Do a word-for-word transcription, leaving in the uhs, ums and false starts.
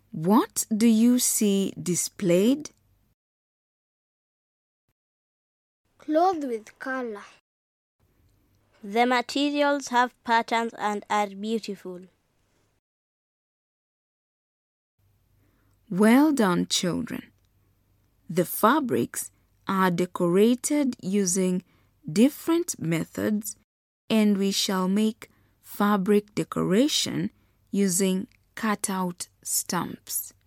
What do you see displayed? Cloth with color. The materials have patterns and are beautiful. Well done, children. The fabrics are decorated using different methods, and we shall make fabric decoration using cutout stamps.